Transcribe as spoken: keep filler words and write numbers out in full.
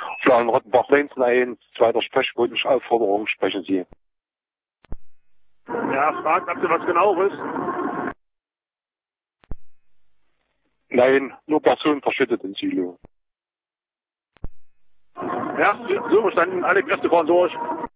Florian Rottenbach, Lenz eins, zweiter Sprechwunsch, Aufforderung, sprechen Sie. Ja, fragt, habt ihr was genaueres? Nein, nur Personen verschüttet in Silo. Ja, so verstanden, alle Kräfte fahren durch.